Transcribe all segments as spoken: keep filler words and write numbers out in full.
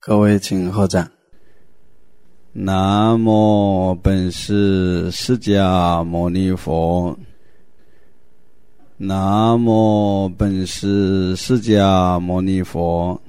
各位请合掌。南无本师释迦牟尼佛。南无本师释迦牟尼佛。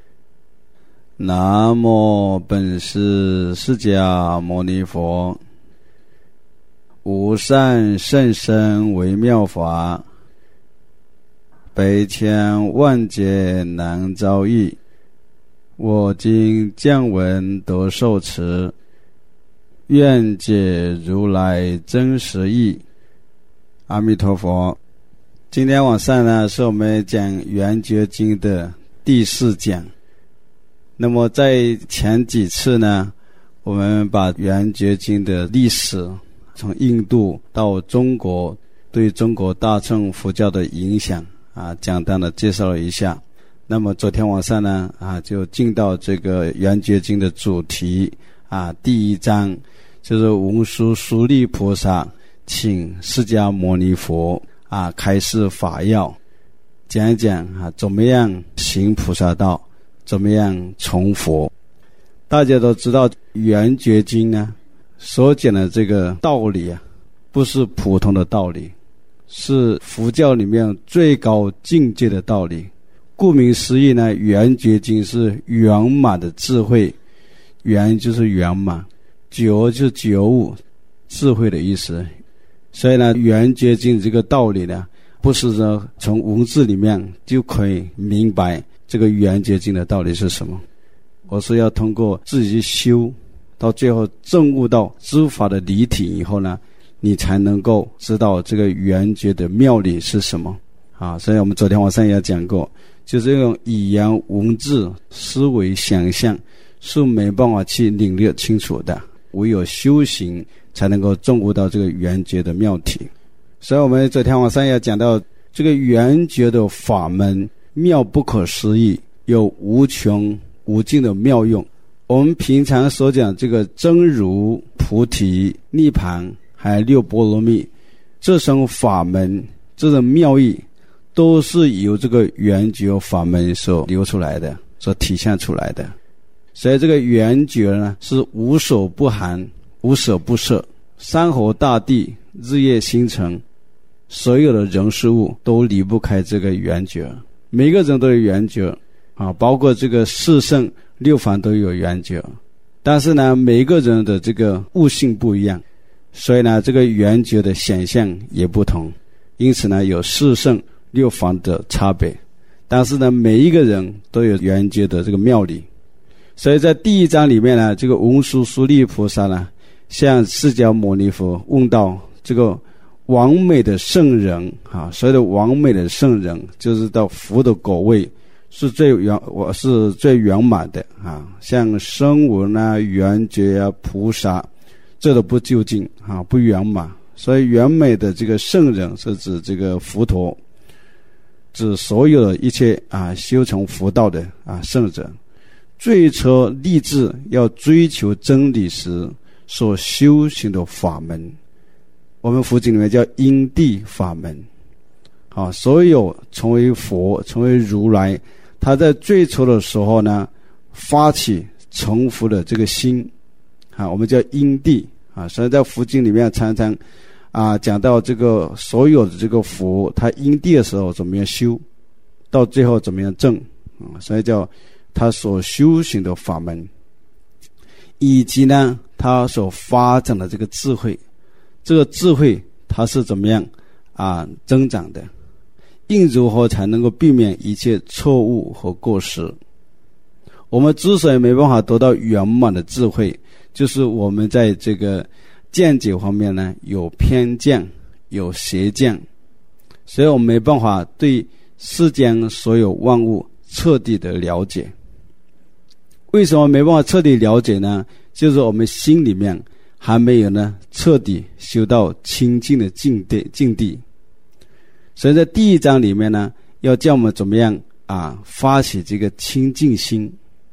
南无本师释迦牟尼佛。无上甚深微妙法，百千万劫难遭遇。我今见闻得受持，愿解如来真实义。阿弥陀佛。今天晚上呢，是我们讲圆觉经的第四讲。那么在前几次呢，我们把圆觉经的历史，从印度到中国，对中国大乘佛教的影响啊，简单的介绍了一下。那么昨天晚上呢，啊，就进到这个圆觉经的主题啊，第一章就是文殊师利菩萨请释迦牟尼佛啊开示法要，讲一讲啊怎么样行菩萨道，怎么样成佛。大家都知道圆觉经呢所讲的这个道理啊，不是普通的道理，是佛教里面最高境界的道理。顾名思义呢，圆觉经是圆满的智慧，圆就是圆满，觉就是觉悟，智慧的意思。所以呢，圆觉经这个道理呢，不是说从文字里面就可以明白这个圆觉经的道理是什么，而是要通过自己修，到最后证悟到知法的理体以后呢，你才能够知道这个圆觉的妙理是什么啊。所以我们昨天晚上也讲过，就是用语言文字思维想象是没办法去领略清楚的，唯有修行才能够证悟到这个圆觉的妙体。所以我们昨天晚上也讲到这个圆觉的法门妙不可思议，有无穷无尽的妙用。我们平常所讲这个真如、菩提、涅槃还有六波罗蜜，这种法门，这种妙义都是由这个圆觉法门所流出来的，所体现出来的。所以这个圆觉呢，是无所不含，无所不摄，山河大地、日月星辰，所有的人事物都离不开这个圆觉。每个人都有圆觉啊，包括这个四圣六凡都有圆觉。但是呢，每个人的这个悟性不一样，所以呢，这个圆觉的显象也不同。因此呢，有四圣六凡的差别，但是呢，每一个人都有圆觉的这个妙理。所以在第一章里面呢，这个文殊师利菩萨呢，向释迦牟尼佛问到这个完美的圣人啊，所谓的完美的圣人，就是到佛的果位是最圆，我是最圆满的啊。像声闻啊、圆觉啊、菩萨，这都不究竟啊，不圆满。所以圆美的这个圣人是指这个佛陀，指所有的一切啊修成佛道的啊圣者，最初立志要追求真理时所修行的法门，我们佛经里面叫因地法门啊。所有成为佛、成为如来，他在最初的时候呢，发起成佛的这个心啊，我们叫因地啊。所以在佛经里面常常啊，讲到这个所有的这个佛，他因地的时候怎么样修，到最后怎么样证啊，所以叫他所修行的法门，以及呢他所发展的这个智慧，这个智慧它是怎么样啊增长的，应如何才能够避免一切错误和过失。我们之所以没办法得到圆满的智慧，就是我们在这个见解方面呢有偏见，有邪见，所以我们没办法对世间所有万物彻底的了解。为什么没办法彻底了解呢？就是我们心里面还没有呢彻底修到清净的境地境地。所以在第一章里面呢，要叫我们怎么样啊发起这个清净心。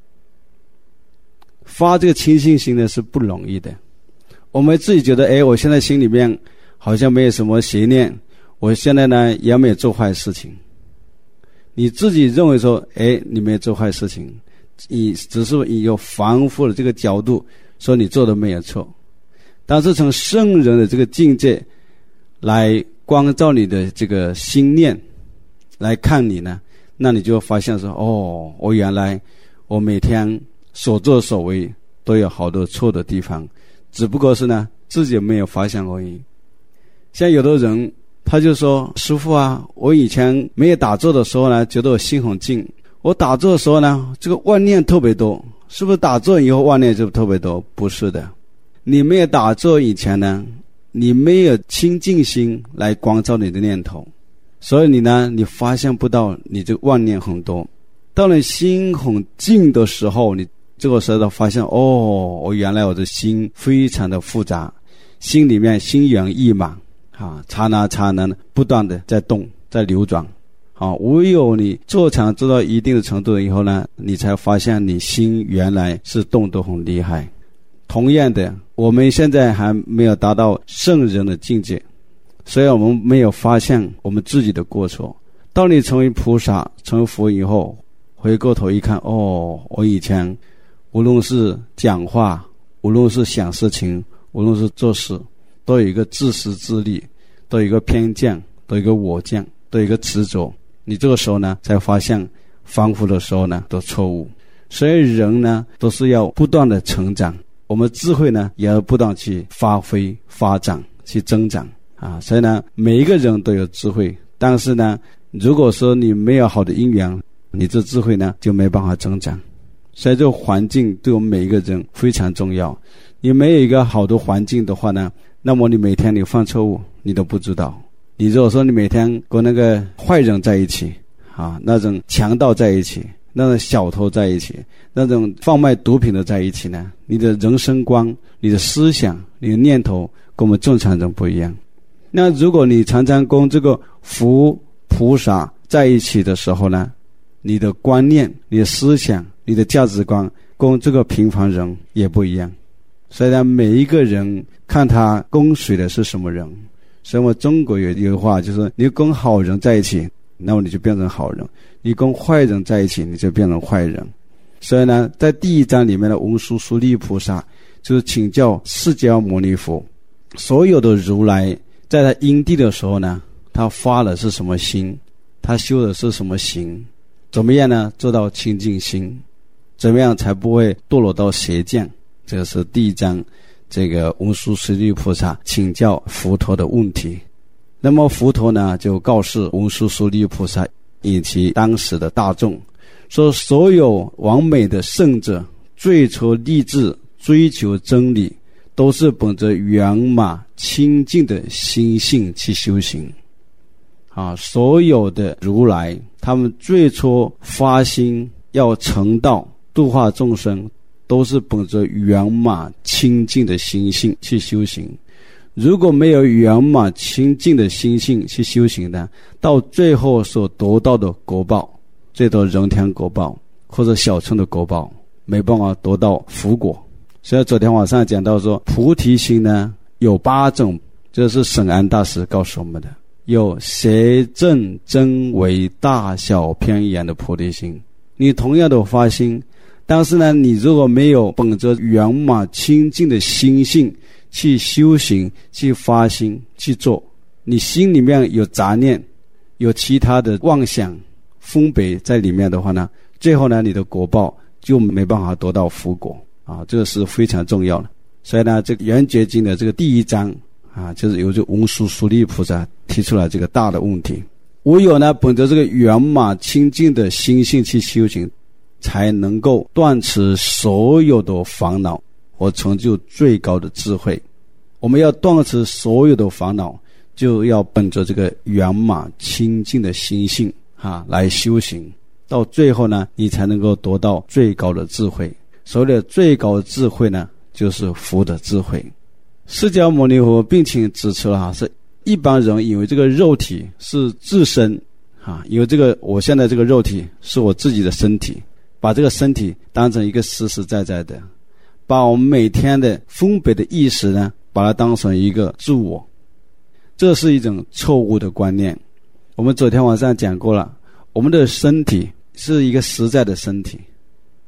发这个清净心呢是不容易的。我们自己觉得，哎，我现在心里面好像没有什么邪念，我现在呢也没有做坏事情。你自己认为说，哎，你没有做坏事情， 你只是以有凡夫的这个角度说你做的没有错，但是从圣人的这个境界来光照你的这个心念来看你呢，那你就会发现说，哦，我原来我每天所作所为都有好多错的地方，只不过是呢自己没有发现而已。像有的人他就说，师父啊，我以前没有打坐的时候呢，觉得我心很静，我打坐的时候呢，这个妄念特别多，是不是打坐以后妄念就特别多？不是的，你没有打坐以前呢，你没有清净心来光照你的念头，所以你呢，你发现不到你这个妄念很多。到了心很静的时候，你这个时候发现，哦，我原来我的心非常的复杂，心里面心猿意马啊，刹那刹那不断的在动，在流转。啊，唯有你坐禅做到一定的程度以后呢，你才发现你心原来是动得很厉害。同样的，我们现在还没有达到圣人的境界，所以我们没有发现我们自己的过错。当你成为菩萨成为佛以后，回过头一看，哦，我以前无论是讲话，无论是想事情，无论是做事，都有一个自私自利，都有一个偏见，都有一个我见，都有一个执着。你这个时候呢才发现凡夫的时候呢的错误。所以人呢都是要不断的成长，我们智慧呢也要不断去发挥发展去增长啊。所以呢每一个人都有智慧，但是呢如果说你没有好的因缘，你这智慧呢就没办法增长。所以这个环境对我们每一个人非常重要，你没有一个好的环境的话呢，那么你每天你犯错误你都不知道。你如果说你每天跟那个坏人在一起啊，那种强盗在一起，那种小偷在一起，那种贩卖毒品的在一起呢，你的人生观，你的思想，你的念头跟我们正常人不一样。那如果你常常跟这个佛菩萨在一起的时候呢，你的观念，你的思想，你的价值观跟这个平凡人也不一样。所以呢每一个人看他跟随的是什么人。所以我中国有一句话，就是你跟好人在一起，那么你就变成好人，你跟坏人在一起你就变成坏人。所以呢在第一章里面的文殊师利菩萨就是请教释迦牟尼佛，所有的如来在他因地的时候呢，他发的是什么心，他修的是什么行，怎么样呢做到清净心，怎么样才不会堕落到邪见。这个是第一章这个文殊师利菩萨请教佛陀的问题。那么佛陀呢就告诉文殊师利菩萨以及当时的大众说，所有完美的圣者最初立志追求真理，都是本着圆满清净的心性去修行啊。所有的如来他们最初发心要成道度化众生，都是本着圆满清净的心性去修行。如果没有圆满清净的心性去修行呢，到最后所得到的果报，最多人天果报或者小乘的果报，没办法得到福果。所以昨天晚上讲到说，菩提心呢有八种，这是沈安大师告诉我们的，有邪正真为大小偏圆的菩提心。你同样的发心，但是呢你如果没有本着圆满清净的心性去修行去发心去做，你心里面有杂念，有其他的妄想分别在里面的话呢，最后呢你的果报就没办法得到福果啊，这个是非常重要的。所以呢这个圆觉经的这个第一章啊，就是由这文殊师利菩萨提出来这个大的问题。唯有呢本着这个圆满清净的心性去修行，才能够断除所有的烦恼和成就最高的智慧。我们要断除所有的烦恼，就要本着这个圆满清净的心性啊来修行，到最后呢你才能够得到最高的智慧。所谓的最高的智慧呢，就是佛的智慧。释迦牟尼佛并且指出了，是一般人以为这个肉体是自身啊，因为这个我现在这个肉体是我自己的身体，把这个身体当成一个实实在在的，把我们每天的分别的意识呢，把它当成一个自我，这是一种错误的观念。我们昨天晚上讲过了，我们的身体是一个实在的身体，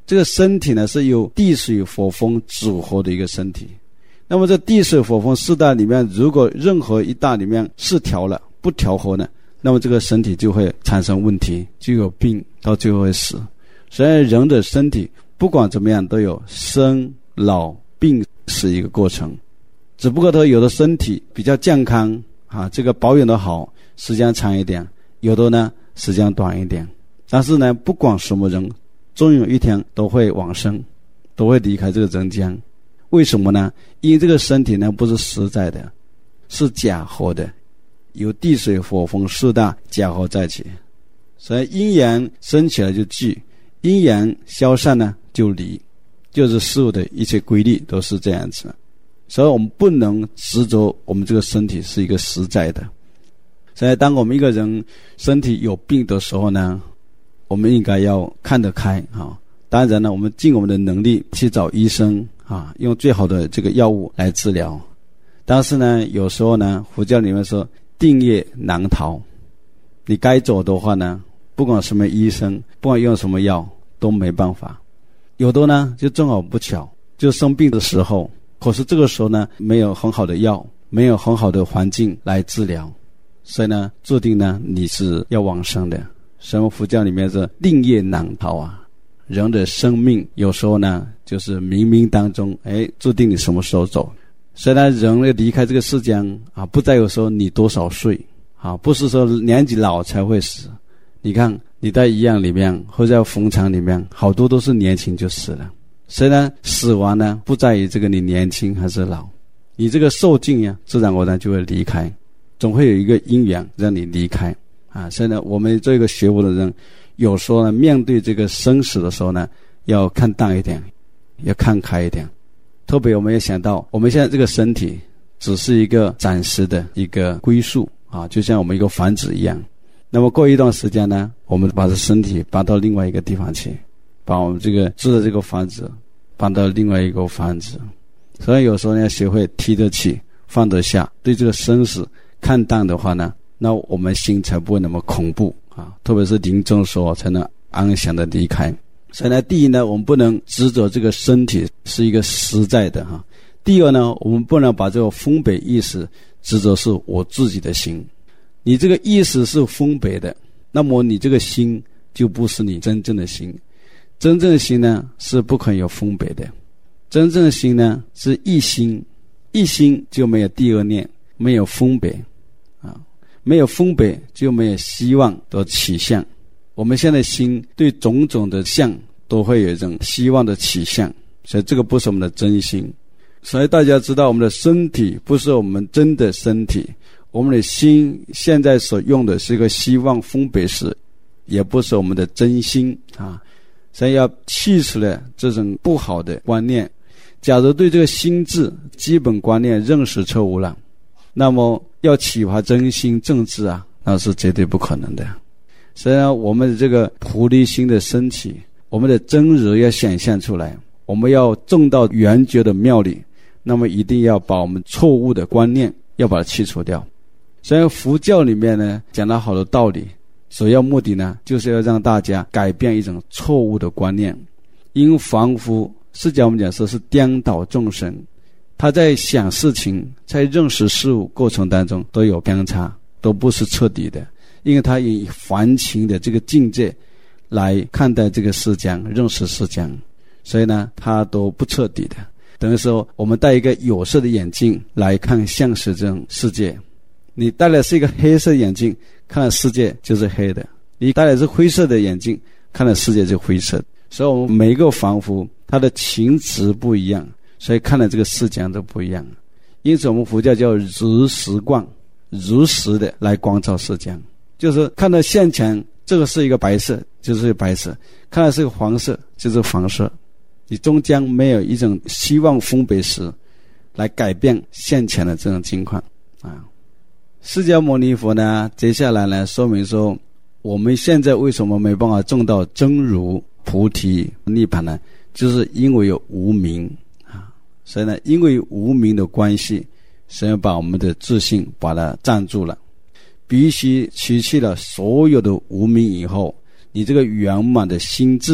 这个身体呢是由地水火风组合的一个身体。那么这地水火风四大里面，如果任何一大里面失调了，不调和呢，那么这个身体就会产生问题，就有病，到最后会死。所以人的身体不管怎么样都有生老病死一个过程，只不过他有的身体比较健康啊，这个保养的好，时间长一点，有的呢时间短一点。但是呢，不管什么人，终有一天都会往生，都会离开这个人间。为什么呢？因为这个身体呢不是实在的，是假合的，由地水火风四大假合在一起。所以阴阳升起来就聚，阴阳消散呢就离，就是事物的一切规律都是这样子。所以我们不能执着我们这个身体是一个实在的。所以当我们一个人身体有病的时候呢，我们应该要看得开啊。当然呢，我们尽我们的能力去找医生啊，用最好的这个药物来治疗。但是呢，有时候呢，佛教里面说定业难逃，你该走的话呢，不管什么医生，不管用什么药都没办法。有的呢就正好不巧，就生病的时候，可是这个时候呢没有很好的药，没有很好的环境来治疗，所以呢注定呢你是要往生的。所以佛教里面是定业难逃啊，人的生命有时候呢就是冥冥当中，哎，注定你什么时候走。虽然人要离开这个世间啊，不再有说你多少岁啊，不是说年纪老才会死。你看你在医院里面或者在坟场里面，好多都是年轻就死了。虽然死亡呢不在于这个你年轻还是老，你这个寿尽呀，自然而然就会离开，总会有一个因缘让你离开啊。所以呢，我们做一个学佛的人，有时候呢面对这个生死的时候呢，要看淡一点，要看开一点。特别我们也想到，我们现在这个身体只是一个暂时的一个归宿啊，就像我们一个房子一样。那么过一段时间呢，我们把这身体搬到另外一个地方去，把我们这个住的这个房子搬到另外一个房子。所以有时候要学会提得起放得下，对这个生死看淡的话呢，那我们心才不会那么恐怖啊，特别是临终的时候才能安详的离开。所以呢，第一呢，我们不能执着这个身体是一个实在的哈。第二呢，我们不能把这个分别意识执着是我自己的心。你这个意识是分别的，那么你这个心就不是你真正的心。真正的心呢是不可以有分别的，真正的心呢是一心，一心就没有第二念，没有分别啊，没有分别就没有希望的起向。我们现在心对种种的相都会有一种希望的起向，所以这个不是我们的真心。所以大家知道，我们的身体不是我们真的身体，我们的心现在所用的是一个希望分别识，也不是我们的真心啊。所以要去除了这种不好的观念。假如对这个心智基本观念认识错误了，那么要启发真心正知啊，那是绝对不可能的。虽然我们的这个菩提心的升起，我们的真如要显现出来，我们要种到圆觉的妙理，那么一定要把我们错误的观念要把它去除掉。虽然佛教里面呢讲了好多道理，主要目的呢就是要让大家改变一种错误的观念。因凡夫释迦我们讲说是颠倒众生，他在想事情，在认识事物过程当中都有偏差，都不是彻底的。因为他以凡情的这个境界来看待这个世间，认识世间，所以呢他都不彻底的。等于说我们戴一个有色的眼镜来看现实这种世界，你戴的是一个黑色眼镜，看的世界就是黑的；你戴的是灰色的眼镜，看的世界就是灰色的。所以我们每一个凡夫他的情执不一样，所以看的这个世间都不一样。因此我们佛教叫如实观，如实的来光照世间，就是看到现前这个是一个白色就是白色，看到是个黄色就是黄色，你中间没有一种希望分别识来改变现前的这种情况啊。释迦牟尼佛呢接下来呢说明说，我们现在为什么没办法证到真如菩提涅槃呢？就是因为有无明啊，所以呢因为无明的关系，所以把我们的自信把它占住了。必须取去了所有的无明以后，你这个圆满的心智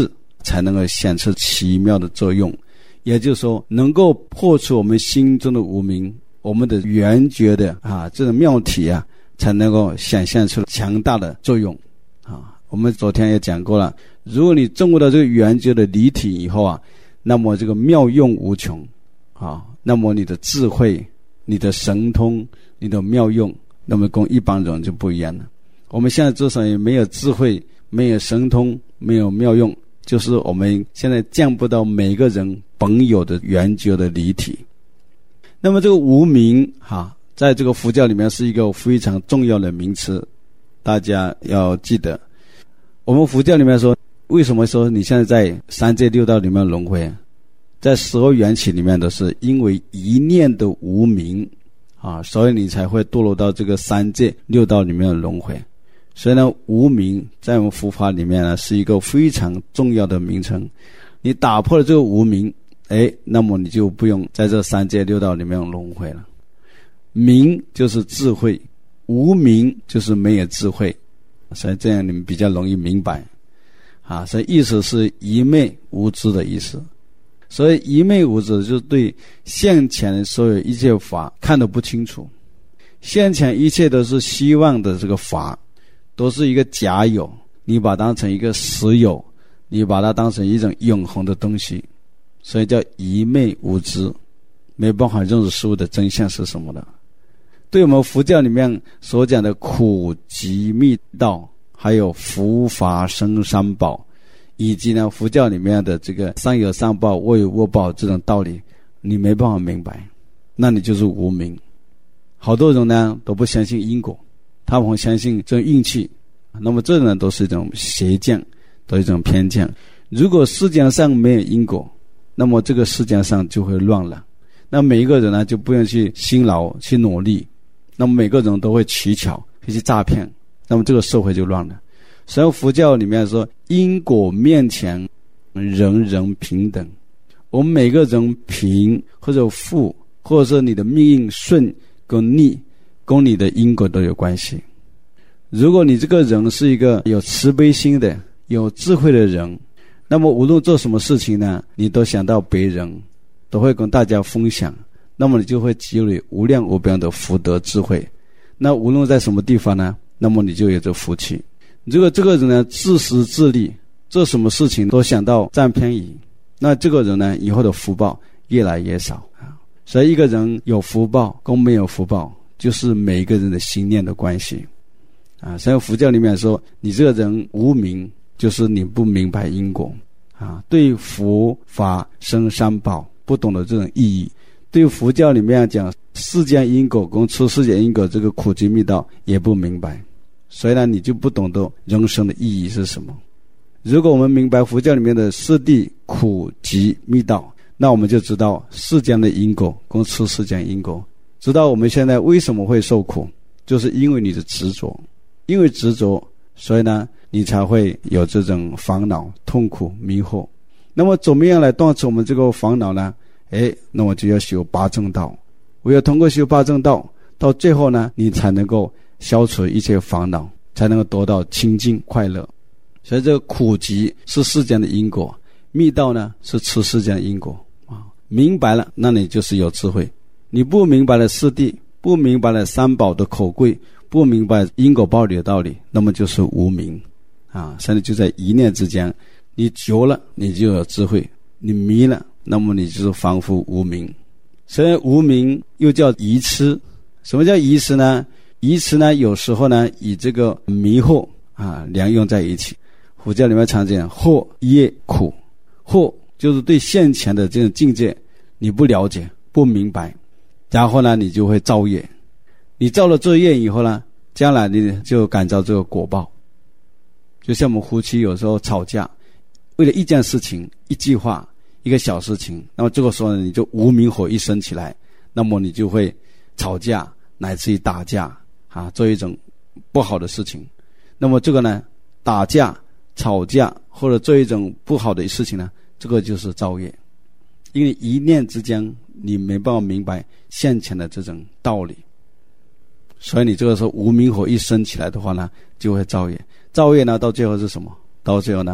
才能够显出奇妙的作用。也就是说，能够破除我们心中的无明，我们的圆觉的啊这种妙体啊，才能够显现出强大的作用啊。我们昨天也讲过了，如果你证悟到这个圆觉的离体以后啊，那么这个妙用无穷啊，那么你的智慧、你的神通、你的妙用，那么跟一般人就不一样了。我们现在之所以没有智慧、没有神通、没有妙用，就是我们现在见不到每个人本有的圆觉的离体。那么这个无明哈，在这个佛教里面是一个非常重要的名词，大家要记得。我们佛教里面说，为什么说你现在在三界六道里面轮回，在十二缘起里面都是因为一念的无明啊，所以你才会堕落到这个三界六道里面的轮回。所以呢，无明在我们佛法里面呢是一个非常重要的名称。你打破了这个无明，哎，那么你就不用在这三界六道里面轮回了。明就是智慧，无明就是没有智慧，所以这样你们比较容易明白啊。所以意思是一昧无知的意思。所以一昧无知就是对现前所有一切法看得不清楚，现前一切都是希望的这个法，都是一个假有，你把它当成一个实有，你把它当成一种永恒的东西，所以叫一昧无知，没办法认识事物的真相是什么的。对我们佛教里面所讲的苦集密道，还有福法生三宝，以及呢佛教里面的这个善有善报恶有恶报这种道理，你没办法明白，那你就是无明。好多人呢都不相信因果，他们会相信这种运气，那么这呢都是一种邪见，都是一种偏见。如果世界上没有因果，那么这个世界上就会乱了，那每一个人呢就不用去辛劳去努力，那么每个人都会取巧会去诈骗，那么这个社会就乱了。所以佛教里面说，因果面前人人平等，我们每个人贫或者富，或者说你的命运顺跟逆跟你的因果都有关系。如果你这个人是一个有慈悲心的有智慧的人，那么无论做什么事情呢，你都想到别人，都会跟大家分享，那么你就会积累无量无边的福德智慧。那无论在什么地方呢，那么你就有这福气。如果这个人呢自私自利，做什么事情都想到占便宜，那这个人呢以后的福报越来越少。所以一个人有福报跟没有福报，就是每一个人的心念的关系啊。所以佛教里面说，你这个人无明，就是你不明白因果啊，对佛法生三宝不懂得这种意义，对佛教里面讲世间因果跟出世间因果这个苦集密道也不明白，所以呢你就不懂得人生的意义是什么。如果我们明白佛教里面的四谛苦集密道，那我们就知道世间的因果跟出世间因果，知道我们现在为什么会受苦，就是因为你的执着，因为执着，所以呢你才会有这种烦恼痛苦迷惑。那么怎么样来断除我们这个烦恼呢？诶，那我就要修八正道，我要通过修八正道，到最后呢你才能够消除一切烦恼，才能够得到清净快乐。所以这个苦集是世间的因果，密道呢是出世间的因果啊。明白了，那你就是有智慧。你不明白了四谛，不明白了三宝的可贵，不明白因果报理的道理，那么就是无明啊。所以就在一念之间，你觉了你就有智慧，你迷了那么你就是凡夫无明。所以无明又叫愚痴。什么叫愚痴呢？愚痴呢有时候呢以这个迷惑啊两用在一起。佛教里面常讲惑业苦，惑就是对现前的这种境界你不了解不明白，然后呢你就会造业，你造了这业以后呢，将来你就感召这个果报。就像我们夫妻有时候吵架，为了一件事情一句话一个小事情，那么这个时候呢你就无明火一升起来，那么你就会吵架乃至于打架啊，做一种不好的事情。那么这个呢打架吵架或者做一种不好的事情呢，这个就是造业。因为一念之间你没办法明白现前的这种道理，所以你这个时候无明火一升起来的话呢，就会造业。造业呢到最后是什么？到最后呢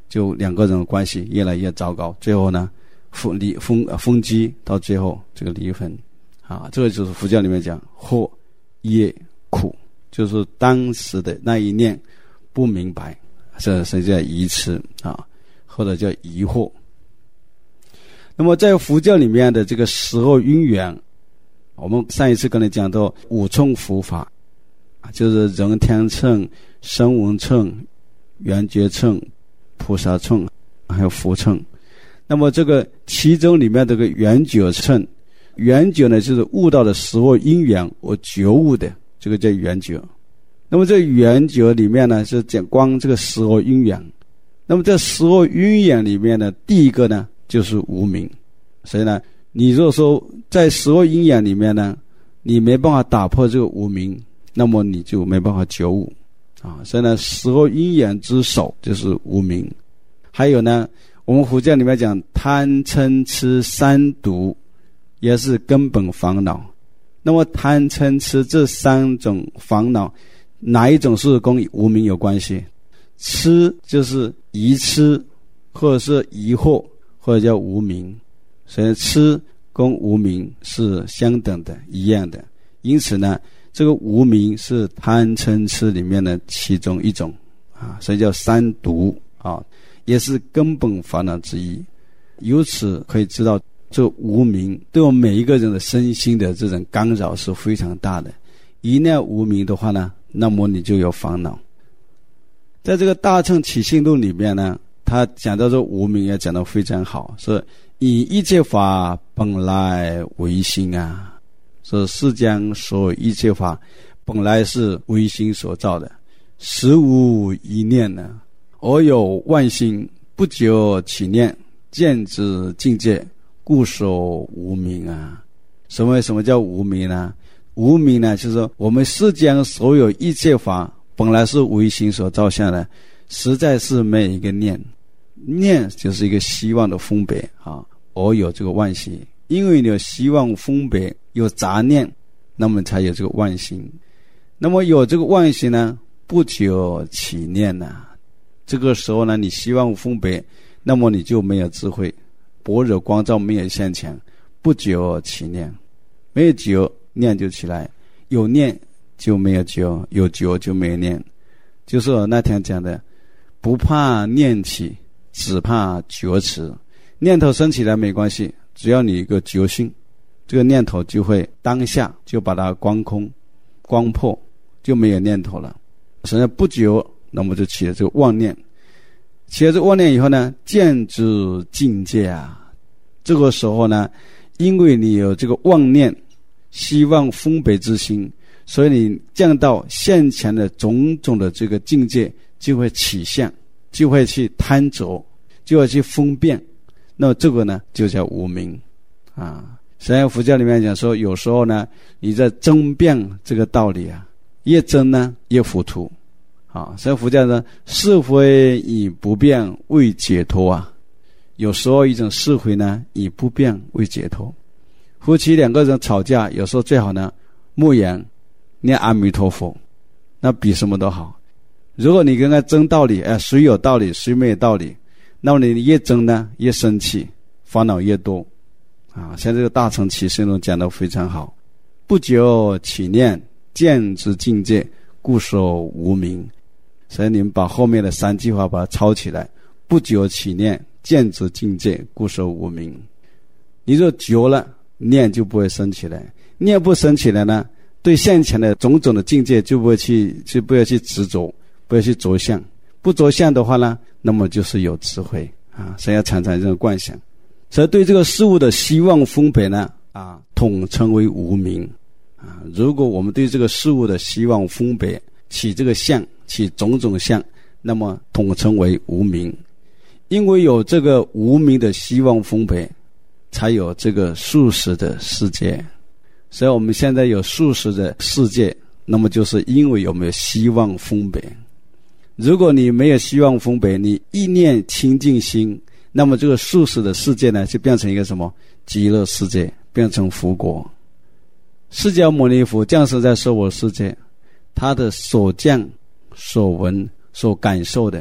就两个人的关系越来越糟糕，最后呢分离分分居，到最后这个离婚啊，这个就是佛教里面讲惑业苦，就是当时的那一念不明白，这是叫愚痴啊，或者叫疑惑。那么在佛教里面的这个十二因缘，我们上一次跟你讲到五乘佛法，就是人天乘、声闻乘、缘觉乘、菩萨乘还有佛乘。那么这个其中里面这个缘觉乘，缘觉呢就是悟到的十二因缘我觉悟的，这个叫缘觉。那么这缘觉里面呢是讲光这个十二因缘，那么这十二因缘里面呢第一个呢就是无明。所以呢你如果说在十二因缘里面呢你没办法打破这个无明，那么你就没办法觉悟啊。所以呢十二因缘之首就是无明。还有呢我们佛教里面讲贪嗔痴三毒也是根本烦恼。那么贪嗔痴这三种烦恼哪一种是跟无明有关系？痴就是疑痴或者是疑惑或者叫无明，所以痴跟无明是相等的一样的。因此呢这个无明是贪嗔痴里面的其中一种啊，所以叫三毒啊，也是根本烦恼之一。由此可以知道这无明对我们每一个人的身心的这种干扰是非常大的。一念无明的话呢，那么你就有烦恼。在这个大乘起信论里面呢，他讲到这无明也讲得非常好，说以一切法本来唯心啊，说世间所有一切法本来是唯心所造的，实无一念呢，而有万心，不久起念，见之境界，故说无明啊。什么什么叫无明呢？无明呢就是说我们世间所有一切法本来是唯心所造下的，实在是没有一个念。念就是一个希望的分别啊，而有这个万心。因为你有希望分别，有杂念，那么才有这个万心。那么有这个万心呢，不久起念啊，这个时候呢你希望分别，那么你就没有智慧，般若光照没有现前，不久起念。没有久念就起来，有念就没有久，有久就没有念。就是我那天讲的，不怕念起，只怕觉迟。念头升起来没关系，只要你一个觉性，这个念头就会当下就把它光空光破，就没有念头了。所以不久那么就起了这个妄念，起了这个妄念以后呢，见之境界啊，这个时候呢因为你有这个妄念希望分别之心，所以你降到现前的种种的这个境界就会起相，就会去贪着，就会去分辨，那么这个呢就叫无明啊。所以佛教里面讲说，有时候呢你在争辩这个道理啊，越争呢越糊涂啊。所以佛教说是非以不辩为解脱啊，有时候一种是非呢以不辩为解脱。夫妻两个人吵架，有时候最好呢默言念阿弥陀佛，那比什么都好。如果你跟他争道理，哎，谁有道理谁没有道理，那么你越争呢越生气，烦恼越多啊。像这个大乘起信论讲得非常好，不久起念，见之境界，故说无明。所以你们把后面的三句话把它抄起来，不久起念，见之境界，故说无明。你若久了，念就不会升起来，念不升起来呢，对现前的种种的境界就不会去就不要去执着，不要去着相。不着相的话呢，那么就是有智慧啊，所以要常常这种观想。所以对这个事物的希望分别呢啊，统称为无明啊。如果我们对这个事物的希望分别起这个相，起种种相，那么统称为无明。因为有这个无明的希望分别，才有这个素食的世界。所以我们现在有素食的世界，那么就是因为有没有希望分别。如果你没有希望分别，你一念清净心，那么这个素食的世界呢就变成一个什么极乐世界，变成佛国。释迦牟尼佛降生在娑婆世界，他的所见所闻所感受的跟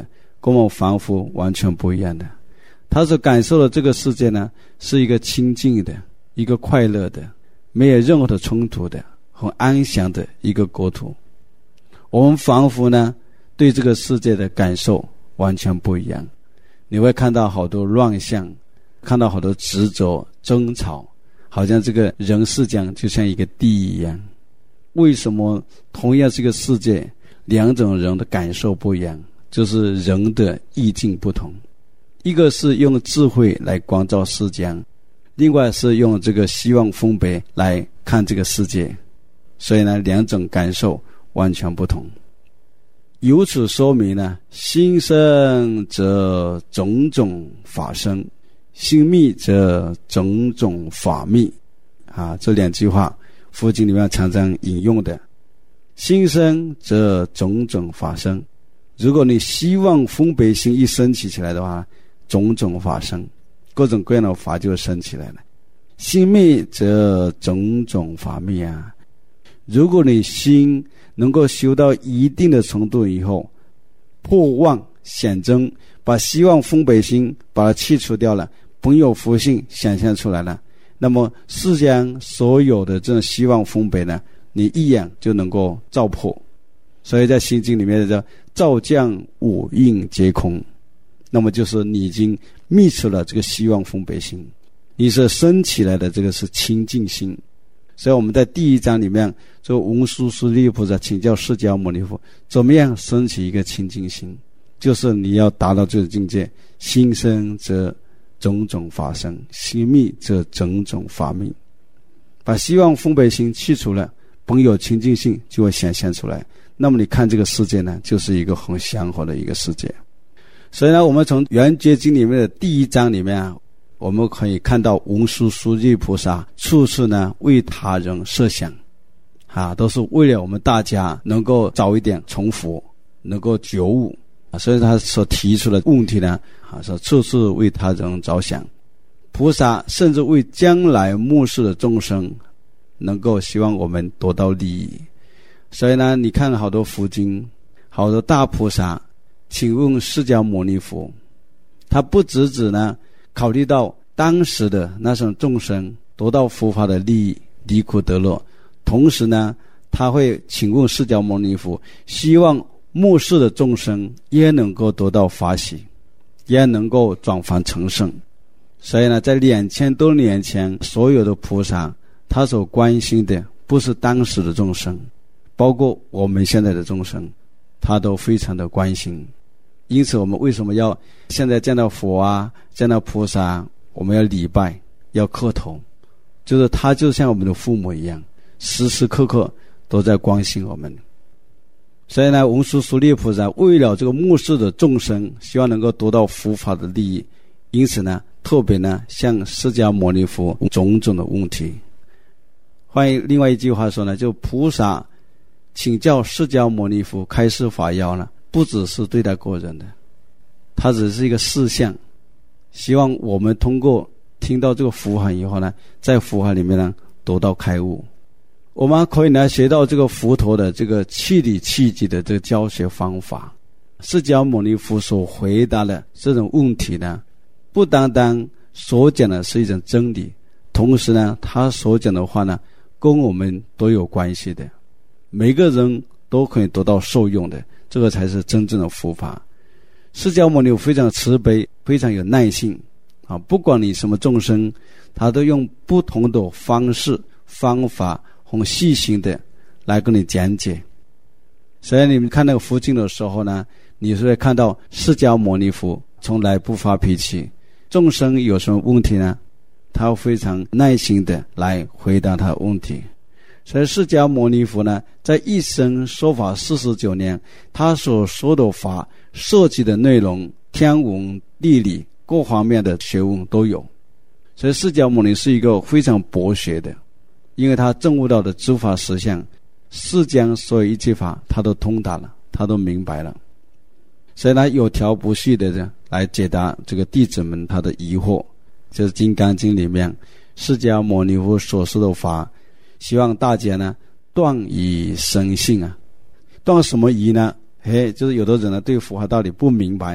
跟我们凡夫完全不一样的。他所感受的这个世界呢，是一个清净的，一个快乐的，没有任何的冲突的，很安详的一个国土。我们凡夫呢，对这个世界的感受完全不一样。你会看到好多乱象，看到好多执着争吵，好像这个人世间就像一个地一样。为什么同样是一个世界，两种人的感受不一样？就是人的意境不同。一个是用智慧来关照世间，另外是用这个希望分别来看这个世界，所以呢，两种感受完全不同。由此说明呢，心生则种种法生，心灭则种种法灭。啊，这两句话佛经里面常常引用的。心生则种种法生，如果你希望分别心一升起起来的话，种种法生，各种各样的法就升起来了。心灭则种种法灭啊！如果你心能够修到一定的程度以后，破妄显真，把希望分别心把它去除掉了，本有佛性显现出来了，那么世间所有的这种希望分别呢，你一眼就能够照破。所以在心经里面叫照将五蕴皆空，那么就是你已经灭除了这个希望分别心，你是升起来的这个是清净心。所以我们在第一章里面，这个文殊师利菩萨请教释迦牟尼佛，怎么样升起一个清净心？就是你要达到这个境界，心生则种种法生，心灭则种种法灭。把希望分别心去除了，本有清净性就会显现出来。那么你看这个世界呢，就是一个很祥和的一个世界。所以呢，我们从圆觉经里面的第一章里面啊，我们可以看到文殊师利菩萨处处呢为他人设想，啊，都是为了我们大家能够早一点成佛，能够觉悟啊。所以他所提出的问题呢，啊，说处处为他人着想。菩萨甚至为将来末世的众生，能够希望我们得到利益。所以呢，你看好多佛经，好多大菩萨请问释迦牟尼佛，他不只只呢考虑到当时的那种众生得到佛法的利益，离苦得乐，同时呢，他会请问释迦牟尼佛，希望末世的众生也能够得到法喜，也能够转凡成圣。所以呢，在两千多年前，所有的菩萨他所关心的不是当时的众生，包括我们现在的众生，他都非常的关心。因此我们为什么要现在见到佛啊，见到菩萨，我们要礼拜，要磕头，就是他就像我们的父母一样，时时刻刻都在关心我们。所以呢，文殊师利菩萨为了这个末世的众生，希望能够得到佛法的利益，因此呢，特别呢向释迦牟尼佛种种的问题。换另外一句话说呢，就菩萨请教释迦牟尼佛开示法要呢，不只是对待个人的，它只是一个事项，希望我们通过听到这个佛法以后呢，在佛法里面呢得到开悟。我们可以呢学到这个佛陀的这个气理气机的这个教学方法。释迦牟尼佛所回答的这种问题呢，不单单所讲的是一种真理，同时呢，他所讲的话呢，跟我们都有关系的，每个人都可以得到受用的，这个才是真正的佛法。释迦牟尼非常慈悲，非常有耐性啊，不管你什么众生，他都用不同的方式方法很细心的来跟你讲解。所以你们看那个佛经的时候呢，你是会看到释迦牟尼佛从来不发脾气，众生有什么问题呢，他非常耐心的来回答他的问题。所以释迦牟尼佛呢，在一生说法四十九年，他所说的法涉及的内容，天文地理各方面的学问都有。所以释迦牟尼是一个非常博学的，因为他证悟到的诸法实相，世间所有一切法他都通达了，他都明白了。所以他有条不紊的来解答这个弟子们他的疑惑。就是《金刚经》里面释迦牟尼佛所说的法，希望大家呢断疑生信啊。断什么疑呢？嘿，就是有的人呢对佛法道理不明白，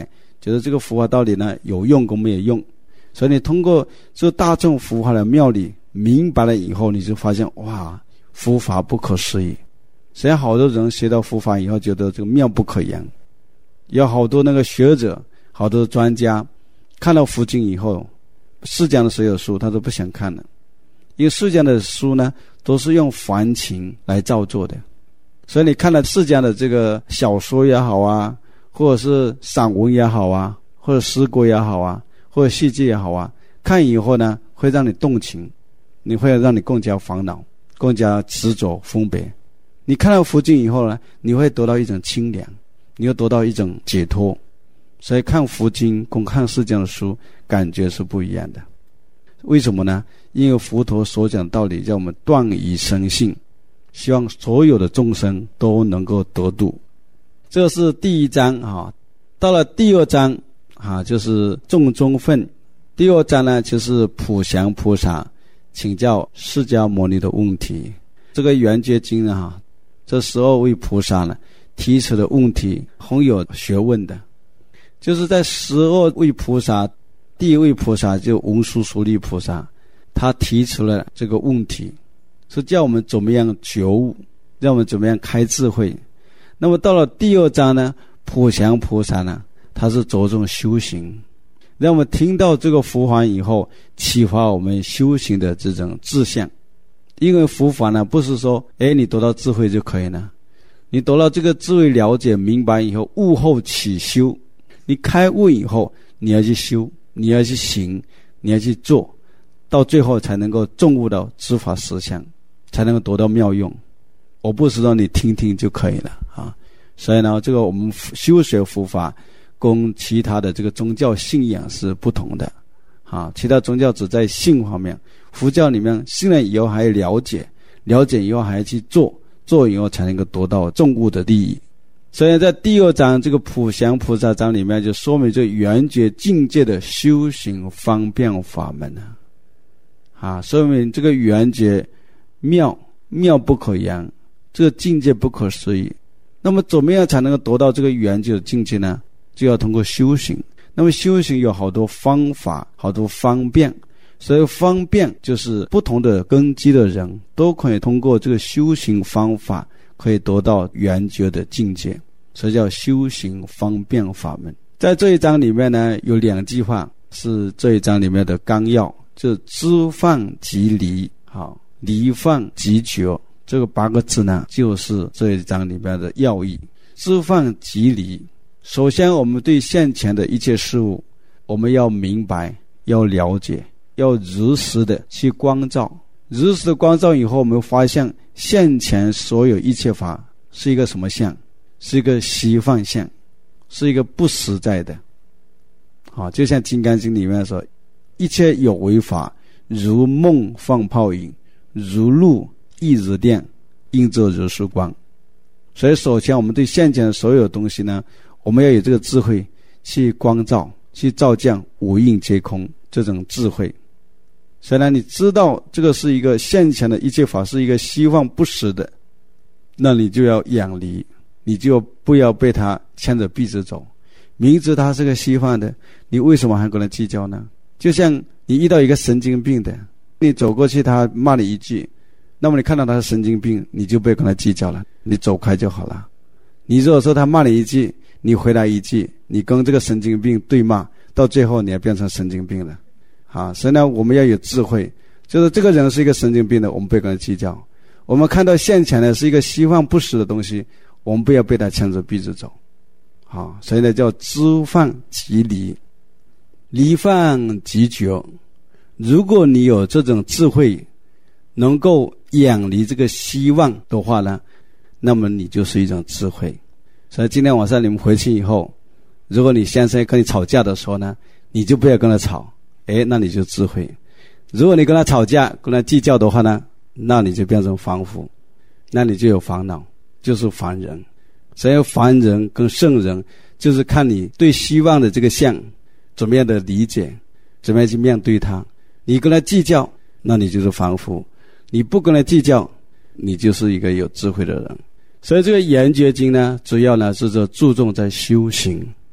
觉得这个佛法到底呢有用跟没有用。所以你通过这大众佛法的妙理明白了以后，你就发现哇，佛法不可思议。虽然好多人学到佛法以后觉得这个妙不可言，有好多那个学者好多专家看到佛经以后，释迦的所有书他都不想看了，因为释迦的书呢都是用梵情来造作的，所以你看了释迦的这个小说也好啊，或者是散文也好啊，或者诗歌也好啊，或者戏剧也好啊，看以后呢会让你动情，你会让你更加烦恼，更加执着分别。你看到佛经以后呢，你会得到一种清凉，你会得到一种解脱。所以看佛经跟看释迦的书感觉是不一样的。为什么呢？因为佛陀所讲的道理叫我们断疑生信，希望所有的众生都能够得度。这是第一章啊。到了第二章啊，就是众中分。第二章呢，就是普祥菩萨请教释迦牟尼的问题。这个圆觉经啊，这十二位菩萨呢提出的问题很有学问的。就是在十二位菩萨，第一位菩萨就文殊师利菩萨，他提出了这个问题，是叫我们怎么样觉悟，让我们怎么样开智慧。那么到了第二章呢，普祥菩萨呢，他是着重修行，让我们听到这个佛法以后，启发我们修行的这种志向。因为佛法呢，不是说哎你得到智慧就可以了，你得到这个智慧了解明白以后，悟后起修。你开悟以后，你要去修，你要去行，你要去做，到最后才能够证悟到知法实相，才能够得到妙用。我不是说你听听就可以了啊。所以呢，这个我们修学佛法跟其他的这个宗教信仰是不同的啊。其他宗教只在信方面，佛教里面信了以后还要了解，了解以后还要去做，做以后才能够得到证悟的利益。所以在第二章这个普祥菩萨章里面就说明这圆觉境界的修行方便法门啊，啊，说明这个圆觉妙妙不可言，这个境界不可思议。那么怎么样才能够得到这个圆觉的境界呢？就要通过修行。那么修行有好多方法，好多方便，所以方便就是不同的根基的人都可以通过这个修行方法可以得到圆觉的境界，所以叫修行方便法门。在这一章里面呢，有两句话是这一章里面的纲要，就是知放即离，好，离放即觉，这个八个字呢，就是这一章里面的要义。知放即离，首先我们对现前的一切事物，我们要明白，要了解，要如实的去光照。如实的光照以后，我们发现现前所有一切法是一个什么相？是一个虚幻相，是一个不实在的。好，就像《金刚经》里面说，一切有为法，如梦幻泡影，如露亦如电，应作如是光。所以首先我们对现前的所有东西呢，我们要有这个智慧去光照，去照见无应皆空这种智慧。虽然你知道这个是一个现前的一切法是一个虚幻不实的，那你就要远离，你就不要被它牵着鼻子走。明知它是个虚幻的，你为什么还跟他计较呢？就像你遇到一个神经病的，你走过去他骂你一句，那么你看到他是神经病，你就不要跟他计较了，你走开就好了。你如果说他骂你一句，你回答一句，你跟这个神经病对骂，到最后你也变成神经病了啊。所以呢，我们要有智慧，就是这个人是一个神经病的，我们不要跟他计较。我们看到现前的是一个虚幻不实的东西，我们不要被他牵着鼻子走啊。所以呢，叫知放即离，离放即觉。如果你有这种智慧，能够远离这个希望的话呢，那么你就是一种智慧。所以今天晚上你们回去以后，如果你先生跟你吵架的时候呢，你就不要跟他吵，诶，那你就智慧。如果你跟他吵架，跟他计较的话呢，那你就变成凡夫，那你就有烦恼，就是凡人。所以凡人跟圣人就是看你对希望的这个相怎么样的理解，怎么样去面对它。你跟他计较，那你就是凡夫；你不跟他计较，你就是一个有智慧的人。所以这个圆觉经呢，主要呢是说注重在修行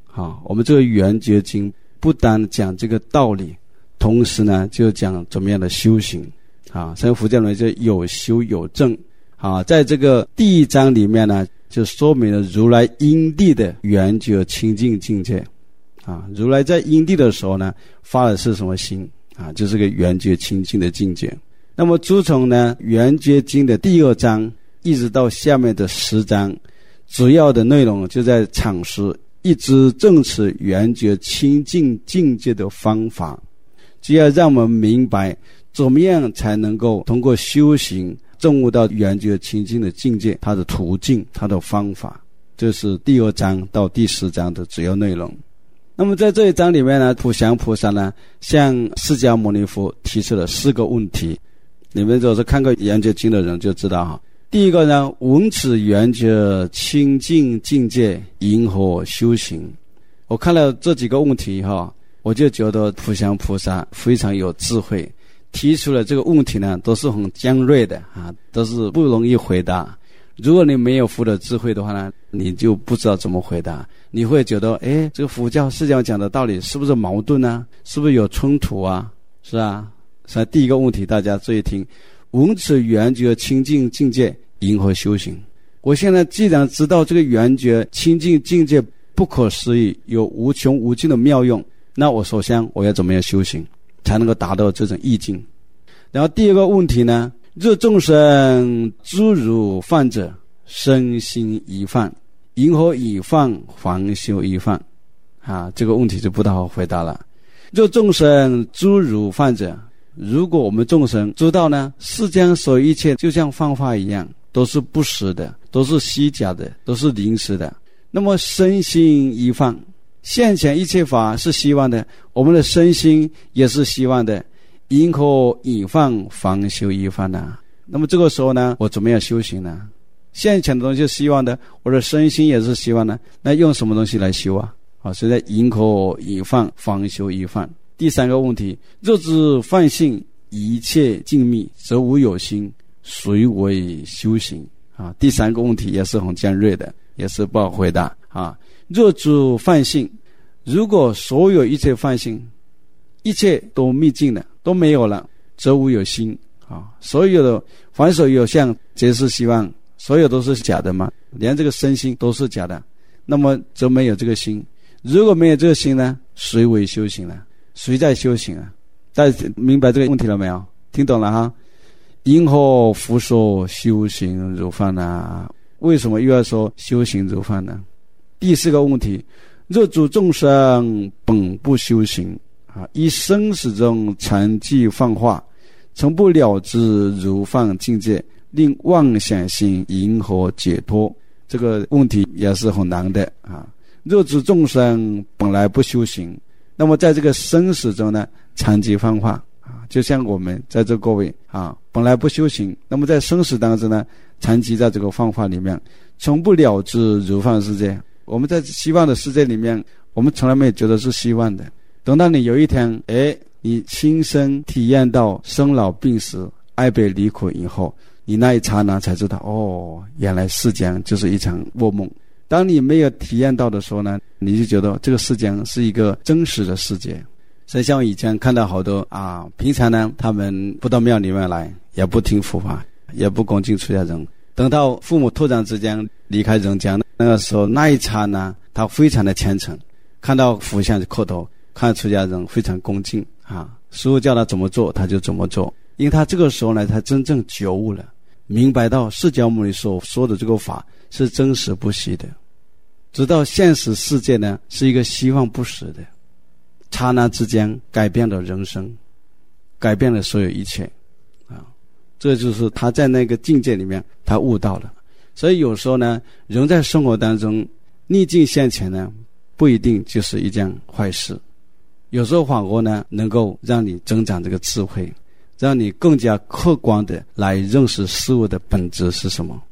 啊，我们这个圆觉经不单讲这个道理，同时呢就讲怎么样的修行啊。所以佛教呢就有修有证啊。在这个第一章里面呢，就说明了如来因地的圆觉清净境界啊。如来在因地的时候呢，发的是什么心啊？就是个圆觉清净的境界。那么诸从呢圆觉经的第二章一直到下面的十章，主要的内容就在阐释一直证持圆觉清净境界的方法，就要让我们明白怎么样才能够通过修行证悟到圆觉清净的境界，它的途径，它的方法。这是第二章到第十章的主要内容。那么在这一章里面呢，普祥菩萨呢向释迦牟尼佛提出了四个问题，你们如果是看过圆觉经的人就知道哈。第一个呢，闻此圆觉清净境界因何修行？我看了这几个问题哈，我就觉得普祥菩萨非常有智慧，提出了这个问题呢都是很尖锐的啊，都是不容易回答。如果你没有佛的智慧的话呢，你就不知道怎么回答，你会觉得诶，这个佛教释迦讲的道理是不是矛盾啊？是不是有冲突啊？是啊。所以第一个问题大家注意听，闻此圆觉清净境界因何修行？我现在既然知道这个圆觉清净境界不可思议，有无穷无尽的妙用，那我首先我要怎么样修行才能够达到这种意境？然后第二个问题呢，若众生诸如犯者，身心已犯，因何以犯还修已犯？啊，这个问题就不大好回答了。若众生诸如犯者，如果我们众生知道呢，世间所有一切就像幻化一样，都是不实的，都是虚假的，都是临时的，那么身心已犯，现前一切法是希望的，我们的身心也是希望的，因何以犯方修已犯呢？那么这个时候呢，我怎么样修行呢？现前的东西是希望的，我的身心也是希望的，那用什么东西来修啊？啊，所以在因何以犯方修已犯。第三个问题，若知犯性一切静谧，则无有心，谁为修行？啊，第三个问题也是很尖锐的，也是不好回答啊。若知犯性，如果所有一切犯性，一切都灭尽了，都没有了，则无有心啊。所有的凡所有相，皆是希望，所有都是假的嘛，连这个身心都是假的，那么则没有这个心。如果没有这个心呢，谁为修行呢？谁在修行啊？大家明白这个问题了没有？听懂了哈？因何复说修行如犯呢？为什么又要说修行如犯呢？第四个问题，若诸众生本不修行啊，以生死中残迹幻化，从不了知如犯境界，令妄想心因何解脱？这个问题也是很难的啊。若诸众生本来不修行，那么在这个生死中呢，残疾幻化啊，就像我们在这各位啊，本来不修行，那么在生死当中呢，残疾在这个幻化里面，从不了知如幻世界。我们在希望的世界里面，我们从来没有觉得是希望的。等到你有一天，哎，你亲身体验到生老病死、爱别离苦以后，你那一刹那才知道，哦，原来世间就是一场噩梦。当你没有体验到的时候呢，你就觉得这个世界是一个真实的世界。所以像我以前看到好多啊，平常呢他们不到庙里面来，也不听佛法，也不恭敬出家人，等到父母突然之间离开人间，那个时候那一刹那他非常的虔诚，看到佛像就磕头，看出家人非常恭敬啊，师父叫他怎么做他就怎么做，因为他这个时候呢他真正觉悟了，明白到释迦牟尼所说的这个法是真实不虚的，直到现实世界呢是一个虚幻不实的，刹那之间改变了人生，改变了所有一切啊！这就是他在那个境界里面他悟到了。所以有时候呢，人在生活当中逆境现前呢，不一定就是一件坏事，有时候反而呢能够让你增长这个智慧，让你更加客观的来认识事物的本质是什么。